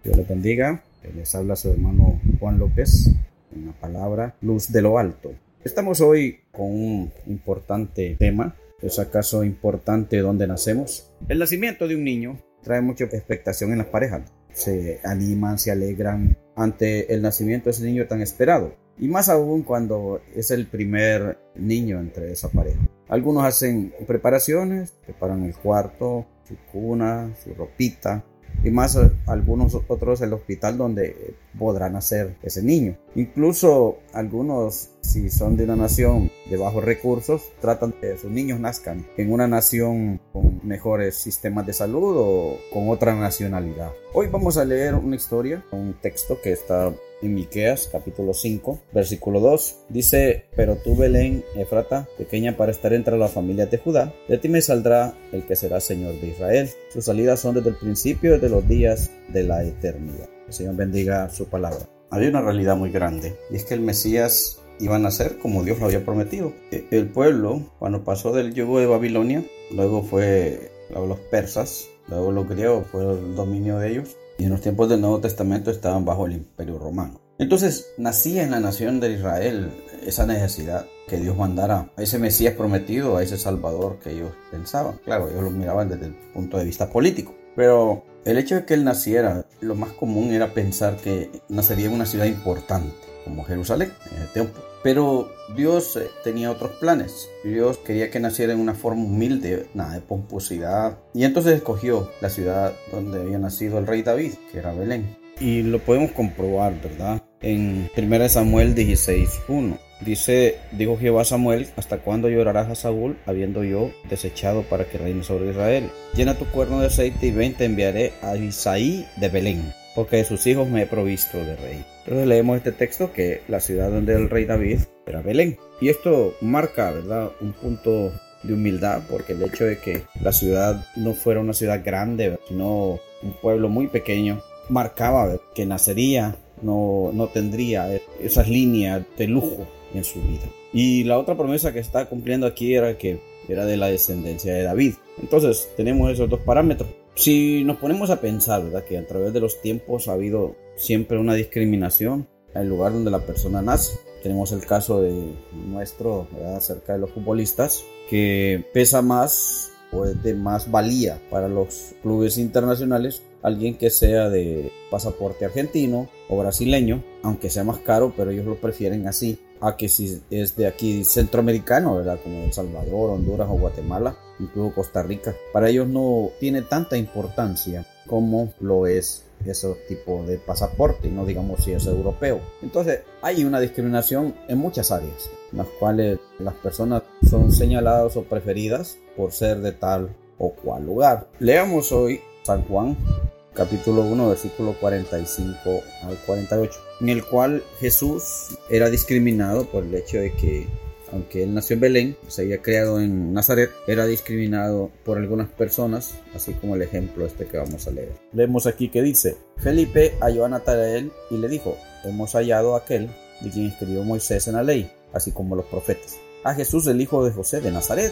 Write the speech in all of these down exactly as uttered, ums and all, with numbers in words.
Dios les bendiga. Les habla su hermano Juan López en la palabra Luz de lo Alto. Estamos hoy con un importante tema. ¿Es acaso importante dónde nacemos? El nacimiento de un niño trae mucha expectación en las parejas. Se animan, se alegran ante el nacimiento de ese niño tan esperado. Y más aún cuando es el primer niño entre esa pareja. Algunos hacen preparaciones, preparan el cuarto, su cuna, su ropita. Y más algunos otros el hospital donde podrá nacer ese niño. Incluso algunos, si son de una nación de bajos recursos, tratan de que sus niños nazcan en una nación con mejores sistemas de salud o con otra nacionalidad. Hoy vamos a leer una historia, un texto que está en Miqueas capítulo cinco, versículo dos. Dice: pero tú, Belén Efrata, pequeña para estar entre las familias de Judá, de ti me saldrá el que será Señor de Israel. Sus salidas son desde el principio, desde los días de la eternidad. El Señor bendiga su palabra. Había una realidad muy grande, y es que el Mesías iba a nacer como Dios lo había prometido. El pueblo, cuando pasó del yugo de Babilonia, luego fue los persas, luego los griegos, fue el dominio de ellos. Y en los tiempos del Nuevo Testamento estaban bajo el Imperio Romano. Entonces nacía en la nación de Israel esa necesidad que Dios mandara a ese Mesías prometido, a ese Salvador que ellos pensaban. Claro, ellos lo miraban desde el punto de vista político. Pero el hecho de que él naciera, lo más común era pensar que nacería en una ciudad importante, como Jerusalén, en el templo. Pero Dios tenía otros planes. Dios quería que naciera en una forma humilde, nada de pomposidad. Y entonces escogió la ciudad donde había nacido el rey David, que era Belén. Y lo podemos comprobar, ¿verdad? En primera Samuel dieciséis uno. Dice: dijo Jehová a Samuel: ¿hasta cuándo llorarás a Saúl, habiendo yo desechado para que reine sobre Israel? Llena tu cuerno de aceite y ven, te enviaré a Isaí de Belén, porque de sus hijos me he provisto de rey. Entonces leemos este texto que la ciudad donde el rey David era Belén. Y esto marca, ¿verdad?, un punto de humildad, porque el hecho de que la ciudad no fuera una ciudad grande, sino un pueblo muy pequeño, marcaba, ¿verdad?, que nacería, no, no tendría esas líneas de lujo en su vida. Y la otra promesa que está cumpliendo aquí era que era de la descendencia de David. Entonces tenemos esos dos parámetros. Si nos ponemos a pensar, ¿verdad?, que a través de los tiempos ha habido siempre una discriminación al lugar donde la persona nace. Tenemos el caso de nuestro, ¿verdad?, acerca de los futbolistas, que pesa más o es de más valía para los clubes internacionales alguien que sea de pasaporte argentino o brasileño, aunque sea más caro, pero ellos lo prefieren así, a que si es de aquí centroamericano, ¿verdad?, como El Salvador, Honduras o Guatemala, incluso Costa Rica. Para ellos no tiene tanta importancia como lo es ese tipo de pasaporte, no digamos si es europeo. Entonces hay una discriminación en muchas áreas, en las cuales las personas son señaladas o preferidas por ser de tal o cual lugar. Leamos hoy San Juan capítulo uno, versículo cuarenta y cinco al cuarenta y ocho, en el cual Jesús era discriminado por el hecho de que, aunque él nació en Belén, se había criado en Nazaret, era discriminado por algunas personas, así como el ejemplo este que vamos a leer. Leemos aquí que dice: Felipe halló a Natanael y le dijo: hemos hallado a aquel de quien escribió Moisés en la ley, así como los profetas, a Jesús, el hijo de José de Nazaret.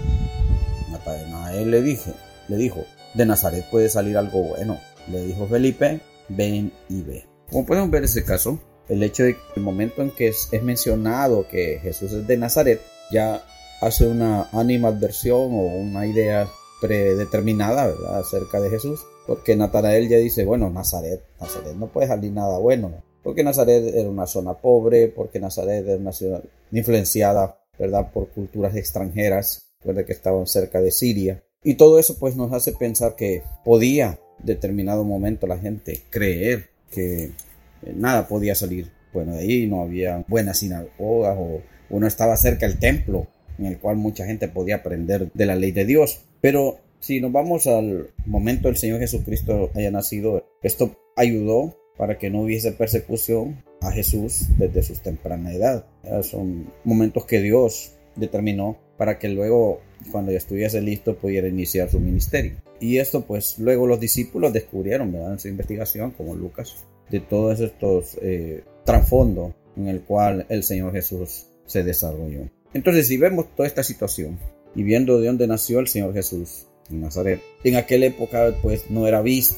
Natanael le dije, le dijo: de Nazaret puede salir algo bueno. Le dijo Felipe: ven y ve. Como podemos ver ese caso, el hecho de que el momento en que es, es mencionado que Jesús es de Nazaret, ya hace una animadversión o una idea predeterminada, ¿verdad?, acerca de Jesús, porque Natanael ya dice: bueno, Nazaret, Nazaret no puede salir nada bueno, porque Nazaret era una zona pobre, porque Nazaret era una ciudad influenciada, ¿verdad?, por culturas extranjeras, ¿verdad?, que estaban cerca de Siria. Y todo eso pues nos hace pensar que podía en determinado momento la gente creer que nada podía salir bueno de ahí. No había buenas sinagogas o uno estaba cerca del templo en el cual mucha gente podía aprender de la ley de Dios. Pero si nos vamos al momento del Señor Jesucristo haya nacido, esto ayudó para que no hubiese persecución a Jesús desde su temprana edad. Son momentos que Dios determinó para que luego, cuando ya estuviese listo, pudiera iniciar su ministerio. Y esto pues luego los discípulos descubrieron, ¿verdad?, en su investigación, como Lucas, de todos estos eh, trasfondos en el cual el Señor Jesús se desarrolló. Entonces, si vemos toda esta situación y viendo de dónde nació el Señor Jesús, en Nazaret, en aquella época pues no era visto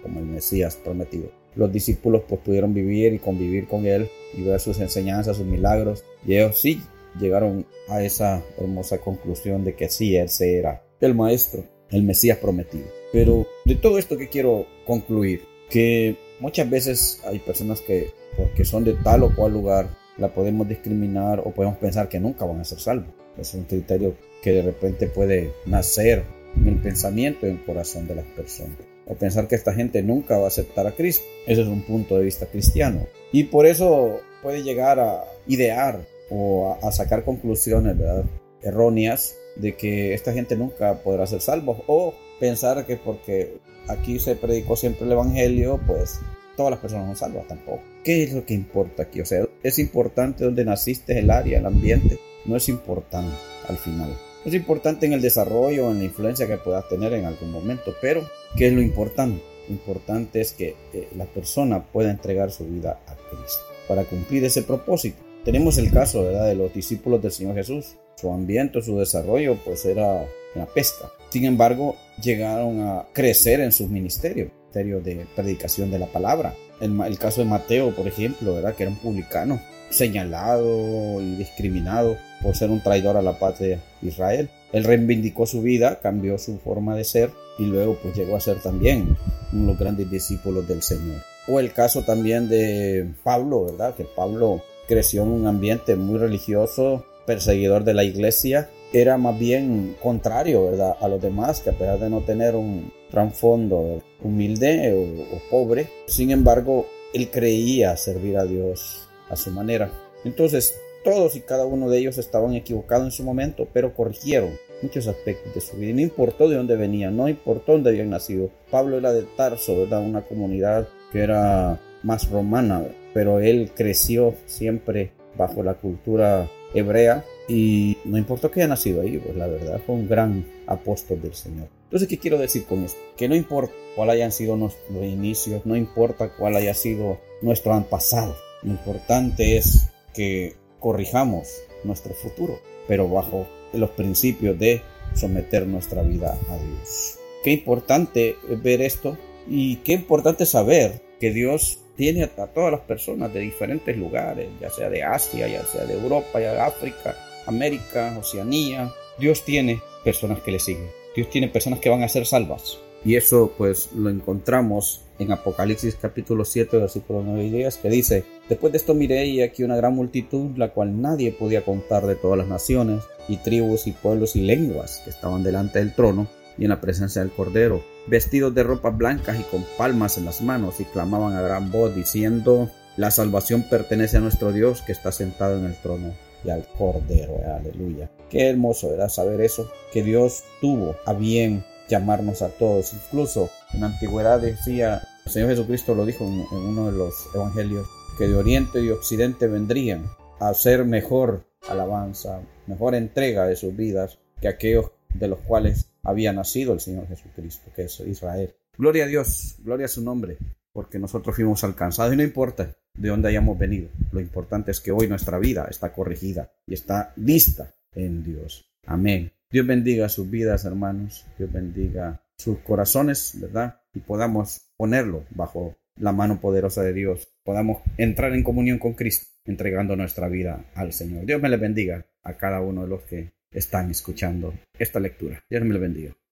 como el Mesías prometido. Los discípulos pues pudieron vivir y convivir con él y ver sus enseñanzas, sus milagros, y ellos sí llegaron a esa hermosa conclusión de que sí, él era el maestro, el Mesías prometido. Pero de todo esto que quiero concluir, que muchas veces hay personas que porque son de tal o cual lugar la podemos discriminar o podemos pensar que nunca van a ser salvos. Es un criterio que de repente puede nacer en el pensamiento y en el corazón de las personas. O pensar que esta gente nunca va a aceptar a Cristo. Ese es un punto de vista cristiano. Y por eso puede llegar a idear o a, a sacar conclusiones, ¿verdad?, erróneas de que esta gente nunca podrá ser salvos. O pensar que porque aquí se predicó siempre el evangelio, pues todas las personas son salvas. Tampoco. ¿Qué es lo que importa aquí? O sea, es importante dónde naciste, el área, el ambiente. No es importante al final. Es importante en el desarrollo, en la influencia que puedas tener en algún momento, pero ¿qué es lo importante? Lo importante es que eh, la persona pueda entregar su vida a Cristo para cumplir ese propósito. Tenemos el caso, ¿verdad?, de los discípulos del Señor Jesús. Su ambiente, su desarrollo, pues era la pesca. Sin embargo, llegaron a crecer en sus ministerios, ministerios de predicación de la palabra. El, el caso de Mateo, por ejemplo, ¿verdad?, que era un publicano, señalado y discriminado por ser un traidor a la patria de Israel. Él reivindicó su vida, cambió su forma de ser y luego pues llegó a ser también uno de los grandes discípulos del Señor. O el caso también de Pablo, ¿verdad?, que Pablo creció en un ambiente muy religioso, perseguidor de la iglesia. Era más bien contrario, ¿verdad?, a los demás, que a pesar de no tener un trasfondo humilde o, o pobre, sin embargo, él creía servir a Dios a su manera. Entonces, todos y cada uno de ellos estaban equivocados en su momento, pero corrigieron muchos aspectos de su vida. Y no importó de dónde venían, no importó dónde habían nacido. Pablo era de Tarso, ¿verdad?, una comunidad que era más romana, pero él creció siempre bajo la cultura hebrea y no importó que haya nacido ahí, pues la verdad fue un gran apóstol del Señor. Entonces, ¿qué quiero decir con esto? Que no importa cuál hayan sido nuestros inicios, no importa cuál haya sido nuestro pasado. Lo importante es que corrijamos nuestro futuro, pero bajo los principios de someter nuestra vida a Dios. Qué importante es ver esto y qué importante saber que Dios tiene a todas las personas de diferentes lugares, ya sea de Asia, ya sea de Europa, ya de África, América, Oceanía. Dios tiene personas que le siguen. Dios tiene personas que van a ser salvas. Y eso pues lo encontramos en Apocalipsis capítulo siete, versículos nueve y diez, que dice: después de esto miré y aquí una gran multitud, la cual nadie podía contar, de todas las naciones y tribus y pueblos y lenguas, que estaban delante del trono y en la presencia del Cordero, vestidos de ropas blancas y con palmas en las manos, y clamaban a gran voz diciendo: la salvación pertenece a nuestro Dios, que está sentado en el trono, y al Cordero. Aleluya. Qué hermoso era saber eso, que Dios tuvo a bien llamarnos a todos. Incluso en la antigüedad decía, el Señor Jesucristo lo dijo en, en uno de los evangelios, que de oriente y occidente vendrían a hacer mejor alabanza, mejor entrega de sus vidas que aquellos de los cuales había nacido el Señor Jesucristo, que es Israel. Gloria a Dios, gloria a su nombre, porque nosotros fuimos alcanzados y no importa de dónde hayamos venido. Lo importante es que hoy nuestra vida está corregida y está lista en Dios. Amén. Dios bendiga sus vidas, hermanos. Dios bendiga sus corazones, ¿verdad? Y podamos ponerlo bajo la mano poderosa de Dios. Podamos entrar en comunión con Cristo, entregando nuestra vida al Señor. Dios me les bendiga a cada uno de los que están escuchando esta lectura. Dios me les bendiga.